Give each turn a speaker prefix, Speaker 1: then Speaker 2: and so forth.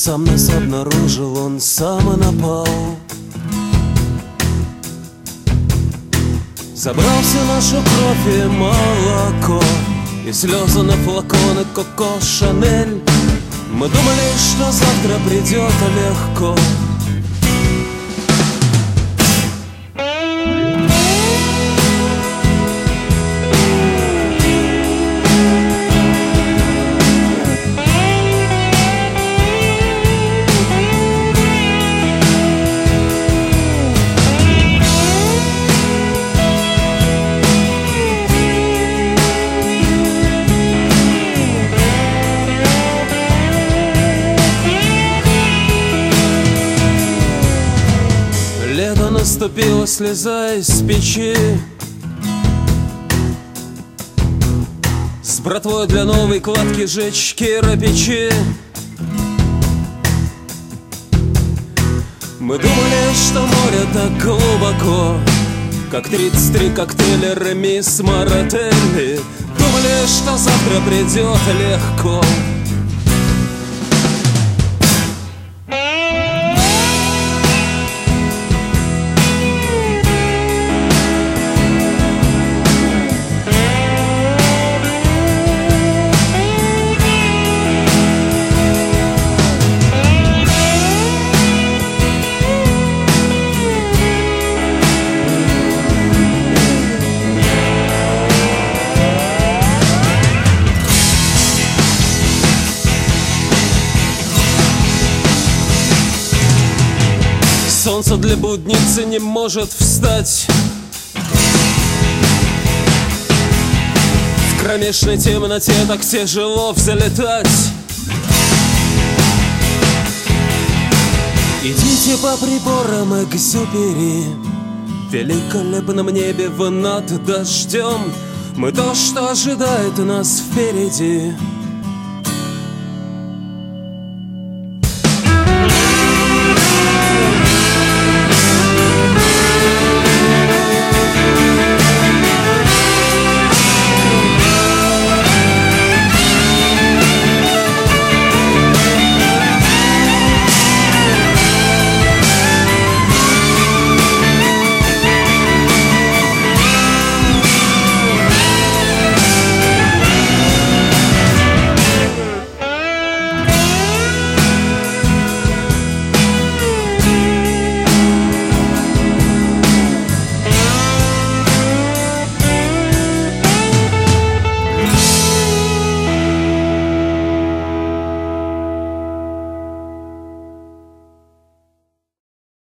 Speaker 1: сам нас обнаружил, он сам и напал. Забрал всю нашу кровь и молоко, и слезы на флаконы Коко Шанель. Мы думали, что завтра придет легко. Лето наступило, слезая с печи, с братвой для новой кладки жечь кирпичи. Мы думали, что море так глубоко, как 33 коктейля Ремис Марателли. Думали, что завтра придет легко. Солнце для будницы не может встать. В кромешной темноте так тяжело взлетать. Идите по приборам Экзюпери, в великолепном небе вы над дождем. Мы то, что ожидает нас впереди.